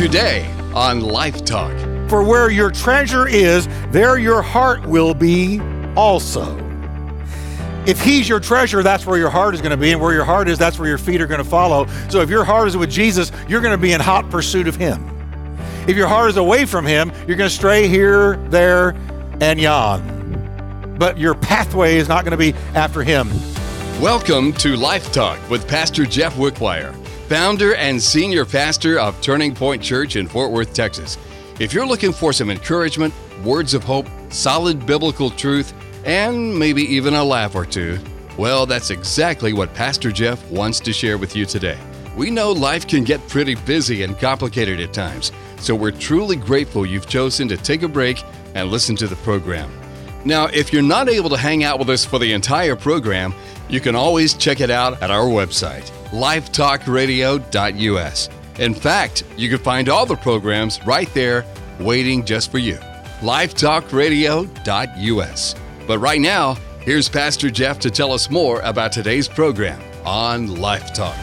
today on Life Talk. For where your treasure is, there your heart will be also. If he's your treasure, that's where your heart is going to be, and where your heart is, that's where your feet are going to follow. So if your heart is with Jesus, you're going to be in hot pursuit of him. If your heart is away from him, you're going to stray here, there, and yon. But your pathway is not going to be after him. Welcome to Life Talk with Pastor Jeff Wickwire, founder and senior pastor of Turning Point Church in Fort Worth, Texas. If you're looking for some encouragement, words of hope, solid biblical truth, and maybe even a laugh or two, well, that's exactly what Pastor Jeff wants to share with you today. We know life can get pretty busy and complicated at times, so we're truly grateful you've chosen to take a break and listen to the program. Now, if you're not able to hang out with us for the entire program, you can always check it out at our website, lifetalkradio.us. In fact, you can find all the programs right there waiting just for you, lifetalkradio.us. But right now, here's Pastor Jeff to tell us more about today's program on Life Talk.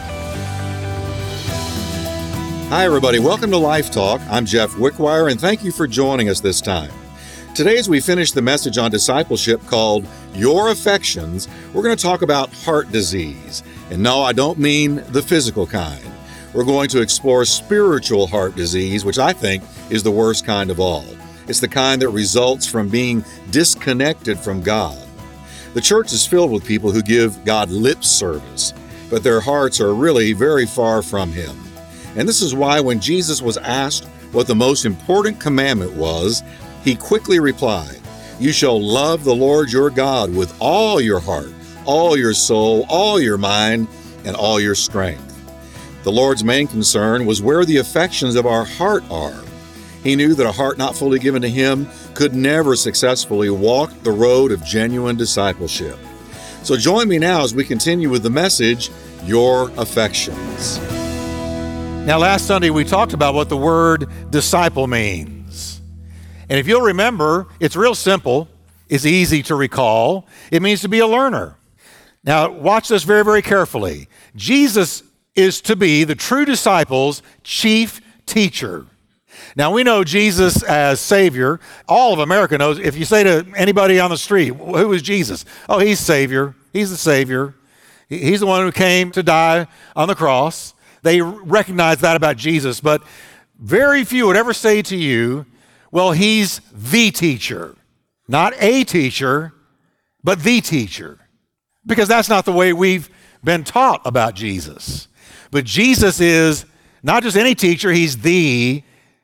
Hi, everybody. Welcome to Life Talk. I'm Jeff Wickwire, and thank you for joining us this time. Today, as we finish the message on discipleship called Your Affections, we're going to talk about heart disease. And no, I don't mean the physical kind. We're going to explore spiritual heart disease, which I think is the worst kind of all. It's the kind that results from being disconnected from God. The church is filled with people who give God lip service, but their hearts are really very far from him. And this is why when Jesus was asked what the most important commandment was, he quickly replied, "You shall love the Lord your God with all your heart, all your soul, all your mind, and all your strength." The Lord's main concern was where the affections of our heart are. He knew that a heart not fully given to him could never successfully walk the road of genuine discipleship. So join me now as we continue with the message, Your Affections. Now, last Sunday, we talked about what the word disciple means. And if you'll remember, it's real simple. It's easy to recall. It means to be a learner. Now, watch this very, very carefully. Jesus is to be the true disciple's chief teacher. Now, we know Jesus as Savior. All of America knows. If you say to anybody on the street, who is Jesus? Oh, he's Savior. He's the Savior. He's the one who came to die on the cross. They recognize that about Jesus, but very few would ever say to you, well, he's the teacher. Not a teacher, but the teacher. Because that's not the way we've been taught about Jesus. But Jesus is not just any teacher, he's the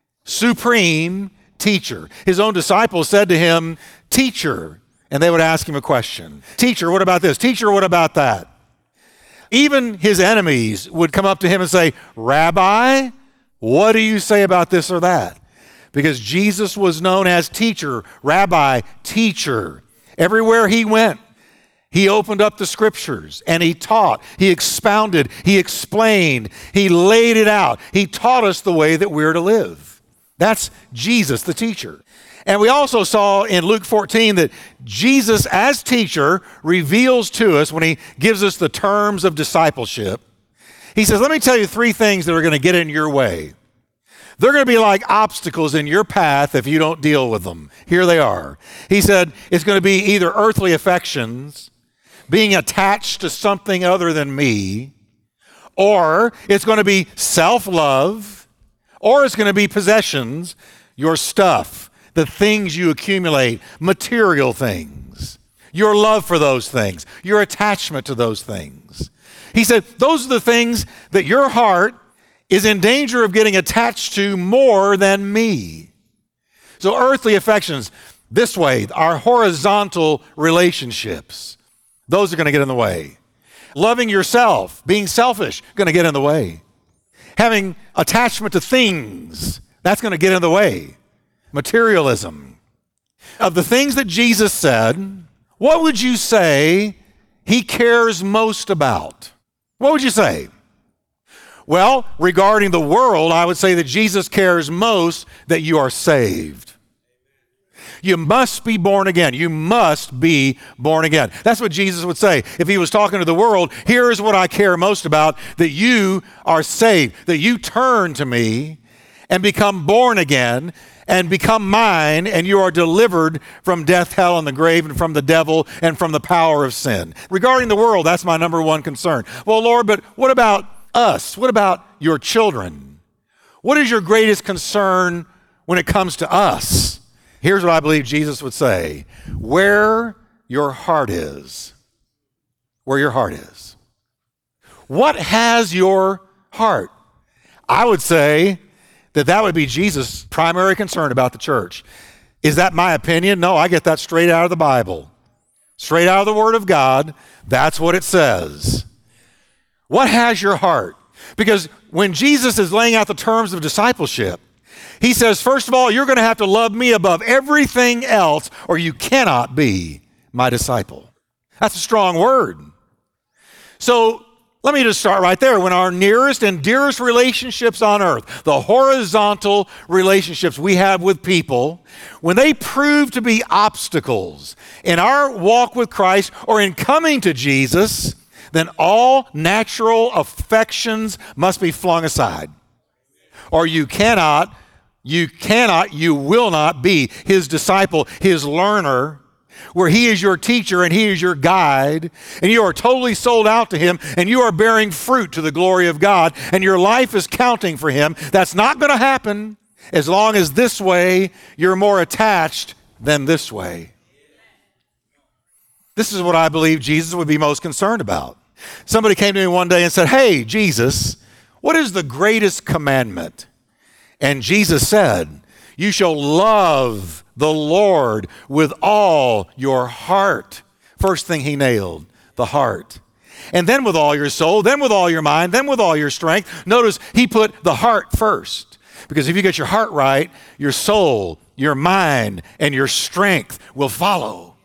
supreme teacher. His own disciples said to him, "Teacher," and they would ask him a question. "Teacher, what about this? Teacher, what about that?" Even his enemies would come up to him and say, "Rabbi, what do you say about this or that?" Because Jesus was known as teacher, rabbi, teacher. Everywhere he went, he opened up the scriptures and he taught, he expounded, he explained, he laid it out. He taught us the way that we're to live. That's Jesus, the teacher. And we also saw in Luke 14 that Jesus as teacher reveals to us when he gives us the terms of discipleship. He says, let me tell you three things that are going to get in your way. They're going to be like obstacles in your path if you don't deal with them. Here they are. He said, it's going to be either earthly affections, being attached to something other than me, or it's going to be self-love, or it's going to be possessions, your stuff, the things you accumulate, material things, your love for those things, your attachment to those things. He said, those are the things that your heart is in danger of getting attached to more than me. So earthly affections, this way, our horizontal relationships, those are going to get in the way. Loving yourself, being selfish, going to get in the way. Having attachment to things, that's going to get in the way. Materialism. Of the things that Jesus said, what would you say he cares most about? What would you say? Well, regarding the world, I would say that Jesus cares most that you are saved. You must be born again. You must be born again. That's what Jesus would say. If he was talking to the world, here is what I care most about, that you are saved, that you turn to me and become born again and become mine, and you are delivered from death, hell, and the grave, and from the devil, and from the power of sin. Regarding the world, that's my number one concern. Well, Lord, but what about us? What about your children? What is your greatest concern when it comes to us? Here's what I believe Jesus would say: where your heart is. Where your heart is. What has your heart? I would say that would be Jesus' primary concern about the church. Is that my opinion? No, I get that straight out of the Bible. Straight out of the Word of God. That's what it says. What has your heart? Because when Jesus is laying out the terms of discipleship, he says, first of all, you're going to have to love me above everything else, or you cannot be my disciple. That's a strong word. So let me just start right there. When our nearest and dearest relationships on earth, the horizontal relationships we have with people, when they prove to be obstacles in our walk with Christ or in coming to Jesus, then all natural affections must be flung aside. Or you will not be his disciple, his learner, where he is your teacher and he is your guide, and you are totally sold out to him, and you are bearing fruit to the glory of God, and your life is counting for him. That's not going to happen as long as this way you're more attached than this way. This is what I believe Jesus would be most concerned about. Somebody came to me one day and said, "Hey, Jesus, what is the greatest commandment?" And Jesus said, "You shall love the Lord with all your heart." First thing he nailed, the heart. And then with all your soul, then with all your mind, then with all your strength. Notice he put the heart first. Because if you get your heart right, your soul, your mind, and your strength will follow.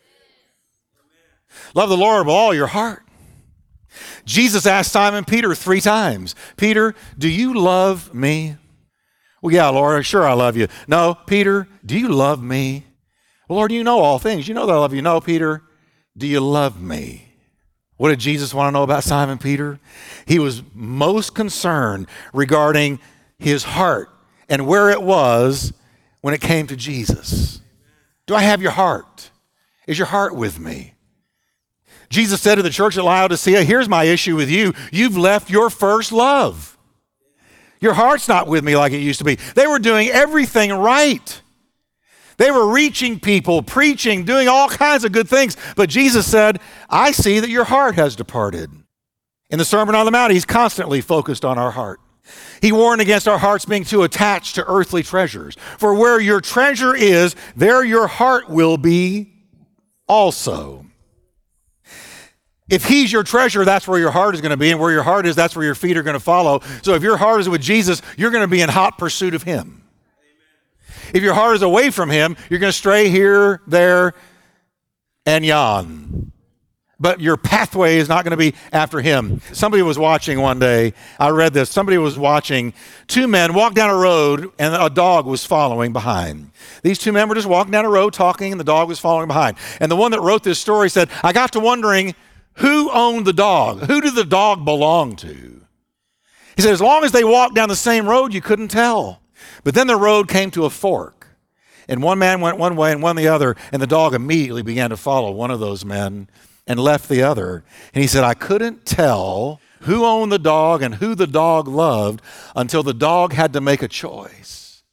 Love the Lord with all your heart. Jesus asked Simon Peter 3 times, "Peter, do you love me?" "Well, yeah, Lord, sure I love you." "No, Peter, do you love me?" "Well, Lord, you know all things. You know that I love you." "No, Peter, do you love me?" What did Jesus want to know about Simon Peter? He was most concerned regarding his heart and where it was when it came to Jesus. Do I have your heart? Is your heart with me? Jesus said to the church at Laodicea, "Here's my issue with you. You've left your first love. Your heart's not with me like it used to be." They were doing everything right. They were reaching people, preaching, doing all kinds of good things. But Jesus said, "I see that your heart has departed." In the Sermon on the Mount, he's constantly focused on our heart. He warned against our hearts being too attached to earthly treasures. For where your treasure is, there your heart will be also. If he's your treasure, that's where your heart is going to be. And where your heart is, that's where your feet are going to follow. So if your heart is with Jesus, you're going to be in hot pursuit of him. If your heart is away from him, you're going to stray here, there, and yon. But your pathway is not going to be after him. Somebody was watching one day. I read this. Somebody was watching 2 men walk down a road, and a dog was following behind. These 2 men were just walking down a road talking, and the dog was following behind. And the one that wrote this story said, "I got to wondering, who owned the dog? Who did the dog belong to?" He said, as long as they walked down the same road, you couldn't tell. But then the road came to a fork, and one man went one way and one the other, and the dog immediately began to follow one of those men and left the other. And he said, I couldn't tell who owned the dog and who the dog loved until the dog had to make a choice.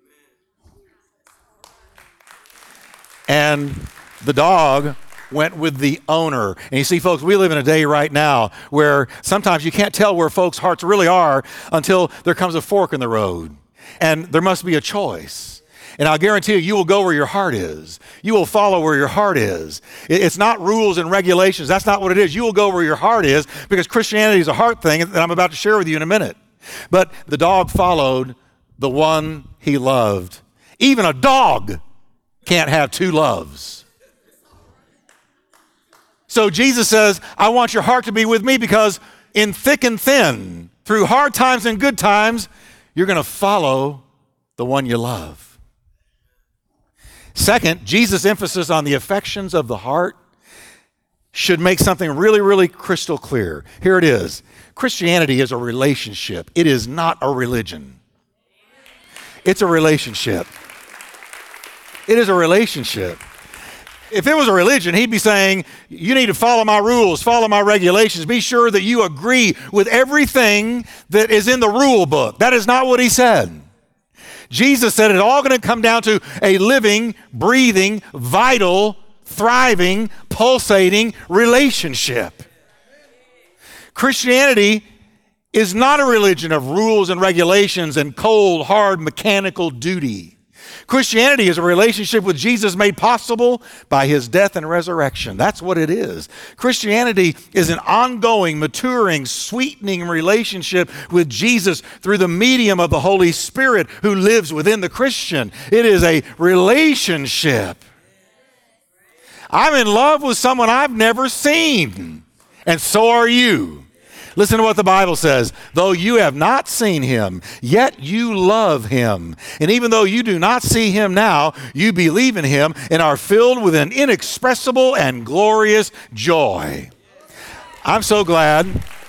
And the dog went with the owner. And you see, folks, we live in a day right now where sometimes you can't tell where folks' hearts really are until there comes a fork in the road. And there must be a choice. And I'll guarantee you, you will go where your heart is. You will follow where your heart is. It's not rules and regulations. That's not what it is. You will go where your heart is, because Christianity is a heart thing that I'm about to share with you in a minute. But the dog followed the one he loved. Even a dog can't have 2 loves. So Jesus says, I want your heart to be with me, because in thick and thin, through hard times and good times, you're going to follow the one you love. Second, Jesus' emphasis on the affections of the heart should make something really, really crystal clear. Here it is. Christianity is a relationship. It is not a religion. It's a relationship. It is a relationship. If it was a religion, he'd be saying, you need to follow my rules, follow my regulations. Be sure that you agree with everything that is in the rule book. That is not what he said. Jesus said it's all going to come down to a living, breathing, vital, thriving, pulsating relationship. Christianity is not a religion of rules and regulations and cold, hard, mechanical duty. Christianity is a relationship with Jesus made possible by his death and resurrection. That's what it is. Christianity is an ongoing, maturing, sweetening relationship with Jesus through the medium of the Holy Spirit who lives within the Christian. It is a relationship. I'm in love with someone I've never seen, and so are you. Listen to what the Bible says. Though you have not seen him, yet you love him. And even though you do not see him now, you believe in him and are filled with an inexpressible and glorious joy. I'm so glad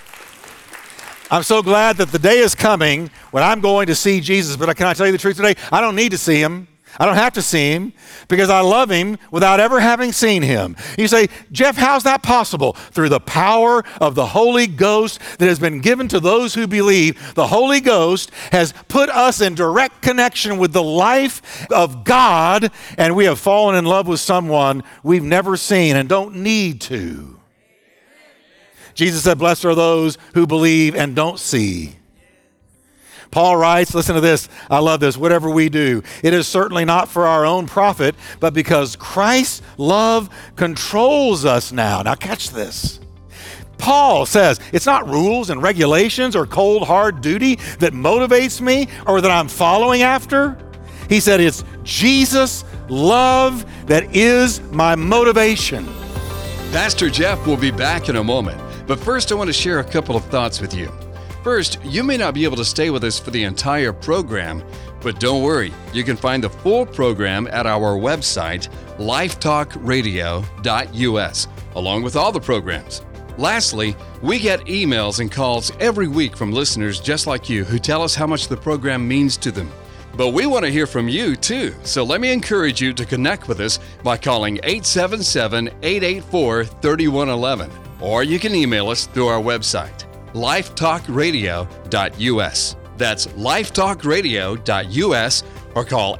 that the day is coming when I'm going to see Jesus. But can I tell you the truth today? I don't need to see him. I don't have to see him because I love him without ever having seen him. You say, Jeff, how's that possible? Through the power of the Holy Ghost that has been given to those who believe. The Holy Ghost has put us in direct connection with the life of God, and we have fallen in love with someone we've never seen and don't need to. Jesus said, blessed are those who believe and don't see. Paul writes, listen to this, I love this, whatever we do, it is certainly not for our own profit, but because Christ's love controls us now. Now catch this. Paul says, it's not rules and regulations or cold, hard duty that motivates me or that I'm following after. He said, it's Jesus' love that is my motivation. Pastor Jeff will be back in a moment, but first I want to share a couple of thoughts with you. First, you may not be able to stay with us for the entire program, but don't worry. You can find the full program at our website, lifetalkradio.us, along with all the programs. Lastly, we get emails and calls every week from listeners just like you who tell us how much the program means to them. But we want to hear from you too, so let me encourage you to connect with us by calling 877-884-3111, or you can email us through our website, lifetalkradio.us. That's lifetalkradio.us, or call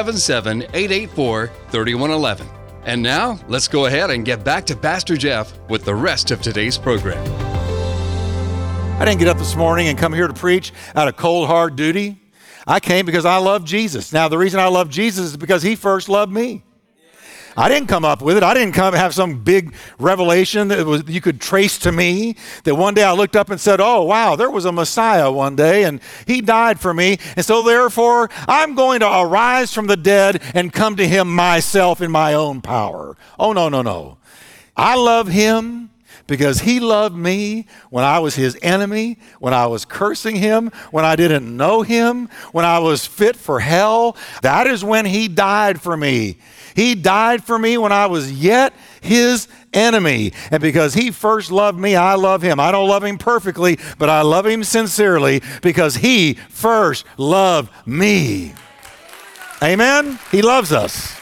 877-884-3111. And now, let's go ahead and get back to Pastor Jeff with the rest of today's program. I didn't get up this morning and come here to preach out of cold, hard duty. I came because I love Jesus. Now, the reason I love Jesus is because he first loved me. I didn't come up with it. I didn't come have some big revelation that you could trace to me, that one day I looked up and said, oh, wow, there was a Messiah one day, and he died for me, and so therefore I'm going to arise from the dead and come to him myself in my own power. Oh, no, no, no. I love him because he loved me when I was his enemy, when I was cursing him, when I didn't know him, when I was fit for hell. That is when he died for me. He died for me when I was yet his enemy. And because he first loved me, I love him. I don't love him perfectly, but I love him sincerely because he first loved me. Amen? He loves us.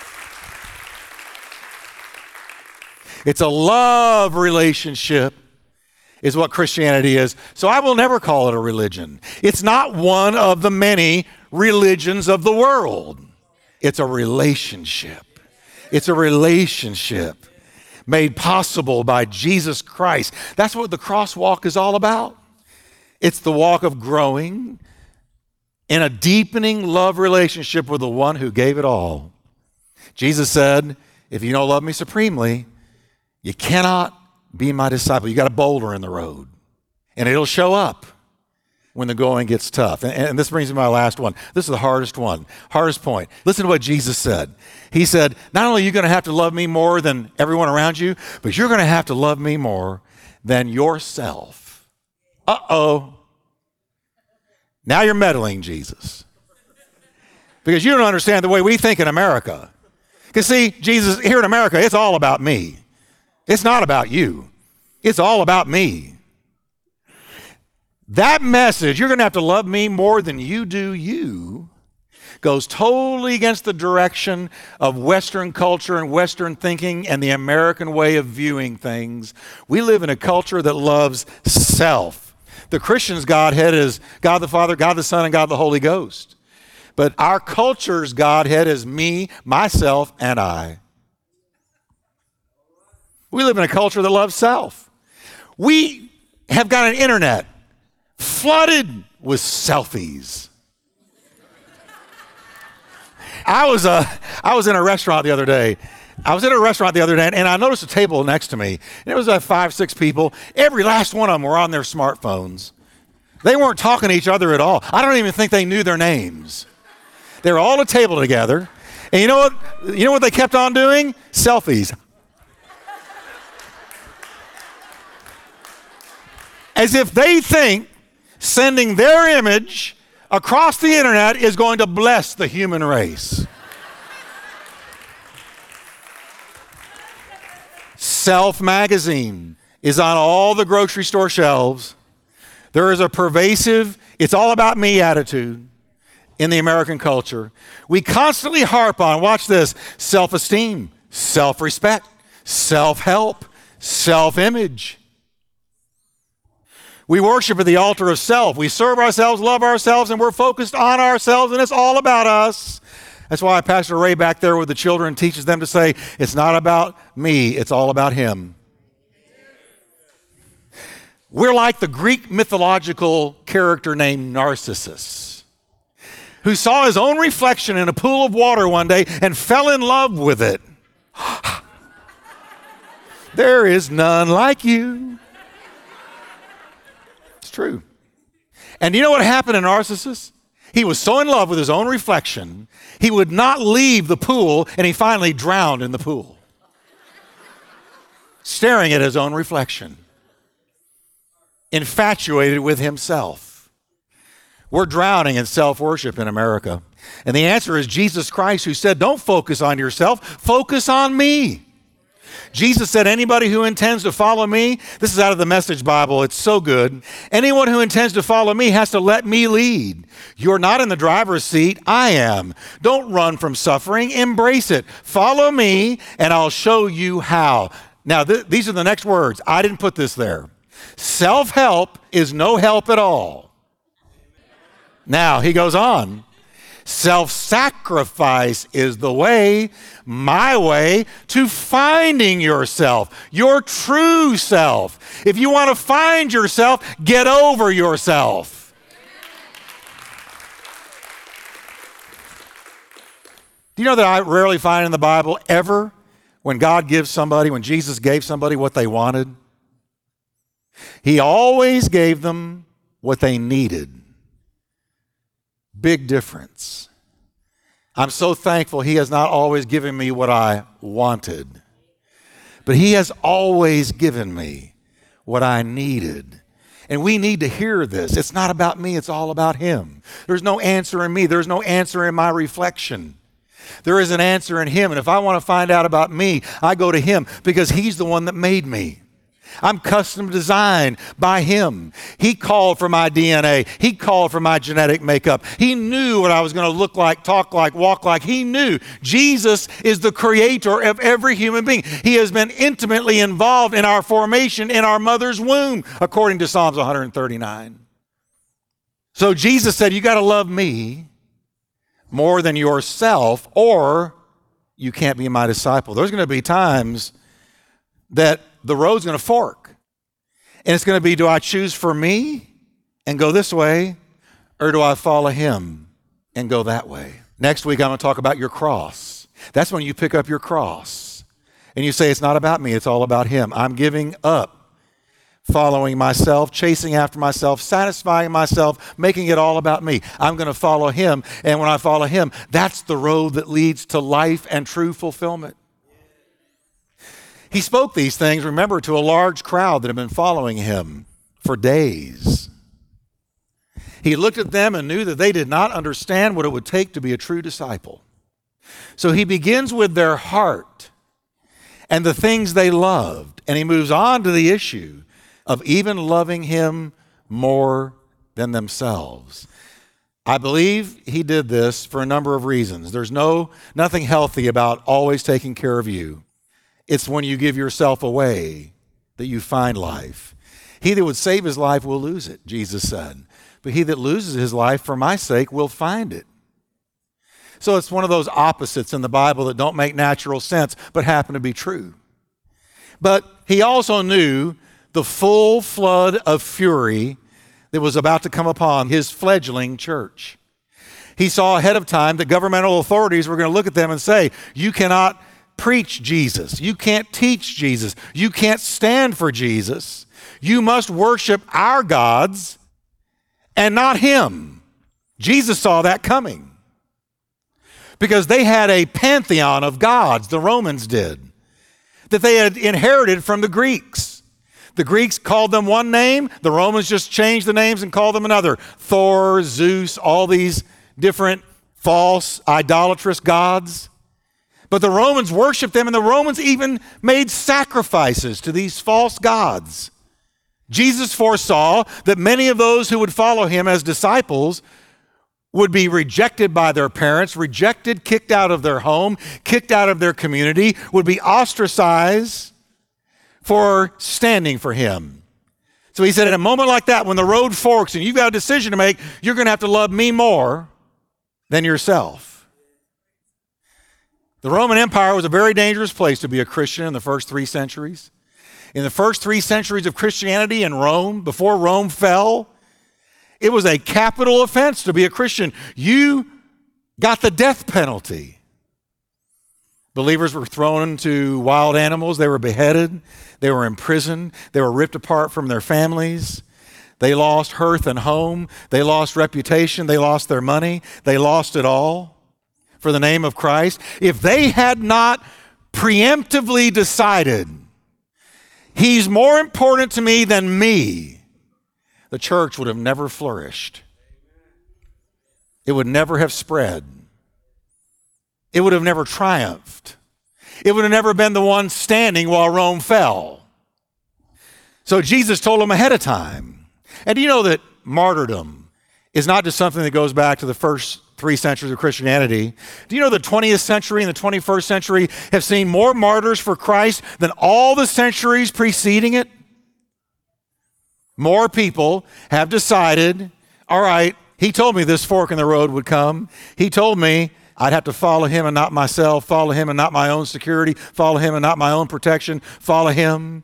It's a love relationship is what Christianity is. So I will never call it a religion. It's not one of the many religions of the world. It's a relationship. It's a relationship made possible by Jesus Christ. That's what the crosswalk is all about. It's the walk of growing in a deepening love relationship with the one who gave it all. Jesus said, if you don't love me supremely, you cannot be my disciple. You got a boulder in the road, and it'll show up when the going gets tough. And this brings me to my last one. This is the hardest one, hardest point. Listen to what Jesus said. He said, not only are you going to have to love me more than everyone around you, but you're going to have to love me more than yourself. Uh-oh. Now you're meddling, Jesus. Because you don't understand the way we think in America. Because see, Jesus, here in America, it's all about me. It's not about you. It's all about me. That message, you're going to have to love me more than you do you, goes totally against the direction of Western culture and Western thinking and the American way of viewing things. We live in a culture that loves self. The Christian's Godhead is God the Father, God the Son, and God the Holy Ghost. But our culture's Godhead is me, myself, and I. We live in a culture that loves self. We have got an internet flooded with selfies. I was in a restaurant the other day. And I noticed a table next to me. And it was 5, 6 people. Every last one of them were on their smartphones. They weren't talking to each other at all. I don't even think they knew their names. They were all at a table together. And you know what? You know what they kept on doing? Selfies. As if they think sending their image across the internet is going to bless the human race. Self magazine is on all the grocery store shelves. There is a pervasive, it's all about me attitude in the American culture. We constantly harp on, watch this, self-esteem, self-respect, self-help, self-image. We worship at the altar of self. We serve ourselves, love ourselves, and we're focused on ourselves, and it's all about us. That's why Pastor Ray back there with the children teaches them to say, it's not about me, it's all about him. We're like the Greek mythological character named Narcissus, who saw his own reflection in a pool of water one day and fell in love with it. There is none like you. It's true. And you know what happened to Narcissus? He was so in love with his own reflection, he would not leave the pool, and he finally drowned in the pool, staring at his own reflection, infatuated with himself. We're drowning in self-worship in America. And the answer is Jesus Christ, who said, don't focus on yourself, focus on me. Jesus said, anybody who intends to follow me, this is out of the Message Bible, it's so good. Anyone who intends to follow me has to let me lead. You're not in the driver's seat, I am. Don't run from suffering, embrace it. Follow me and I'll show you how. Now, these are the next words. I didn't put this there. Self-help is no help at all. Now, he goes on. Self-sacrifice is the way, my way, to finding yourself, your true self. If you want to find yourself, get over yourself. Do you know that I rarely find in the Bible ever when God gives somebody, when Jesus gave somebody what they wanted? He always gave them what they needed. Big difference. I'm so thankful he has not always given me what I wanted, but he has always given me what I needed. And we need to hear this. It's not about me, it's all about him. There's no answer in me, there's no answer in my reflection. There is an answer in him, and if I want to find out about me, I go to him because he's the one that made me. I'm custom designed by him. He called for my DNA. He called for my genetic makeup. He knew what I was going to look like, talk like, walk like. He knew. Jesus is the creator of every human being. He has been intimately involved in our formation in our mother's womb, according to Psalms 139. So Jesus said, you got to love me more than yourself, or you can't be my disciple. There's going to be times that the road's going to fork. And it's going to be, do I choose for me and go this way, or do I follow him and go that way? Next week, I'm going to talk about your cross. That's when you pick up your cross and you say, it's not about me, it's all about him. I'm giving up following myself, chasing after myself, satisfying myself, making it all about me. I'm going to follow him. And when I follow him, that's the road that leads to life and true fulfillment. He spoke these things, remember, to a large crowd that had been following him for days. He looked at them and knew that they did not understand what it would take to be a true disciple. So he begins with their heart and the things they loved, and he moves on to the issue of even loving him more than themselves. I believe he did this for a number of reasons. There's nothing healthy about always taking care of you. It's when you give yourself away that you find life. He that would save his life will lose it, Jesus said. But he that loses his life for my sake will find it. So it's one of those opposites in the Bible that don't make natural sense, but happen to be true. But he also knew the full flood of fury that was about to come upon his fledgling church. He saw ahead of time that governmental authorities were going to look at them and say, you cannot preach Jesus. You can't teach Jesus. You can't stand for Jesus. You must worship our gods and not him. Jesus saw that coming because they had a pantheon of gods, the Romans did, that they had inherited from the Greeks. The Greeks called them one name. The Romans just changed the names and called them another. Thor, Zeus, all these different false, idolatrous gods. But the Romans worshiped them, and the Romans even made sacrifices to these false gods. Jesus foresaw that many of those who would follow him as disciples would be rejected by their parents, rejected, kicked out of their home, kicked out of their community, would be ostracized for standing for him. So he said, in a moment like that, when the road forks and you've got a decision to make, you're going to have to love me more than yourself. The Roman Empire was a very dangerous place to be a Christian in the first 3 centuries. In the first 3 centuries of Christianity in Rome, before Rome fell, it was a capital offense to be a Christian. You got the death penalty. Believers were thrown into wild animals. They were beheaded. They were imprisoned. They were ripped apart from their families. They lost hearth and home. They lost reputation. They lost their money. They lost it all for the name of Christ. If they had not preemptively decided, he's more important to me than me, the church would have never flourished. It would never have spread. It would have never triumphed. It would have never been the one standing while Rome fell. So Jesus told them ahead of time. And do you know that martyrdom is not just something that goes back to the first 3 centuries of Christianity? Do you know the 20th century and the 21st century have seen more martyrs for Christ than all the centuries preceding it? More people have decided, all right, he told me this fork in the road would come. He told me I'd have to follow him and not myself, follow him and not my own security, follow him and not my own protection, follow him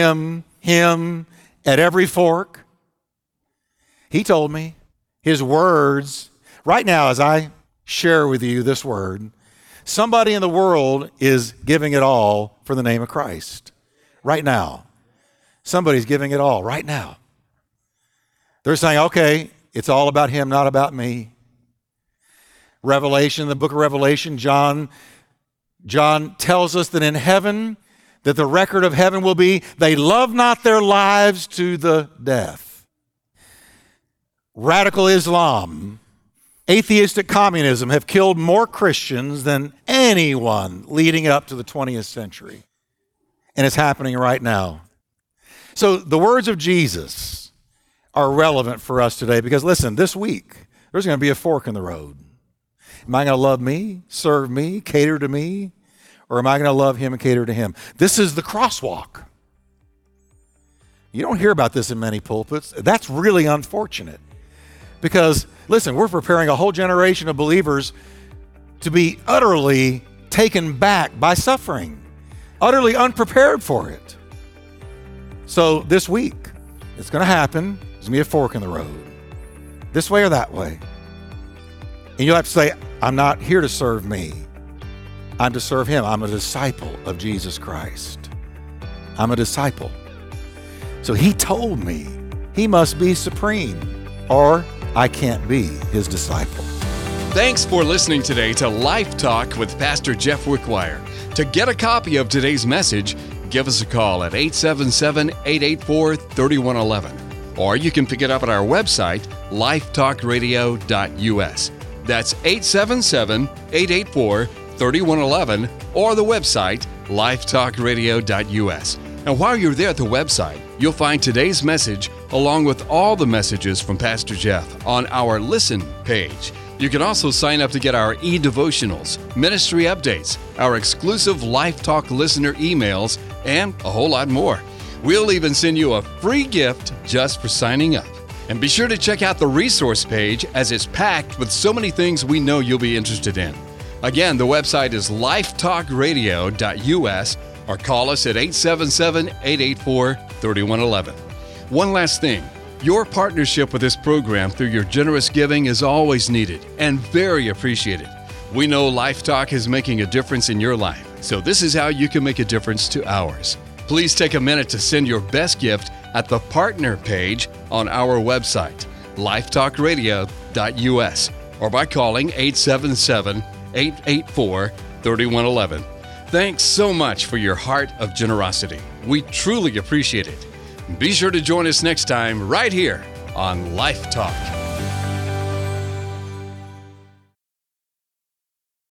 at every fork. He told me his words. Right now, as I share with you this word, somebody in the world is giving it all for the name of Christ. Right now. Somebody's giving it all right now. They're saying, okay, it's all about him, not about me. Revelation, the book of Revelation, John tells us that in heaven, that the record of heaven will be, they love not their lives to the death. Radical Islam, atheistic communism have killed more Christians than anyone leading up to the 20th century. And it's happening right now. So the words of Jesus are relevant for us today because, listen, this week, there's going to be a fork in the road. Am I going to love me, serve me, cater to me, or am I going to love him and cater to him? This is the crosswalk. You don't hear about this in many pulpits. That's really unfortunate because, listen, we're preparing a whole generation of believers to be utterly taken back by suffering, utterly unprepared for it. So this week, it's going to happen. There's going to be a fork in the road, this way or that way. And you'll have to say, I'm not here to serve me. I'm to serve him. I'm a disciple of Jesus Christ. I'm a disciple. So he told me he must be supreme or I can't be his disciple. Thanks for listening today to Life Talk with Pastor Jeff Wickwire. To get a copy of today's message, give us a call at 877-884-3111. Or you can pick it up at our website, lifetalkradio.us. That's 877-884-3111 or the website, lifetalkradio.us. And while you're there at the website, you'll find today's message along with all the messages from Pastor Jeff on our Listen page. You can also sign up to get our e-devotionals, ministry updates, our exclusive Life Talk listener emails, and a whole lot more. We'll even send you a free gift just for signing up. And be sure to check out the resource page, as it's packed with so many things we know you'll be interested in. Again, the website is lifetalkradio.us, or call us at 877-884-3111. One last thing. Your partnership with this program through your generous giving is always needed and very appreciated. We know Life Talk is making a difference in your life, so this is how you can make a difference to ours. Please take a minute to send your best gift at the partner page on our website, lifetalkradio.us, or by calling 877-884-3111. Thanks so much for your heart of generosity. We truly appreciate it. Be sure to join us next time right here on Life Talk.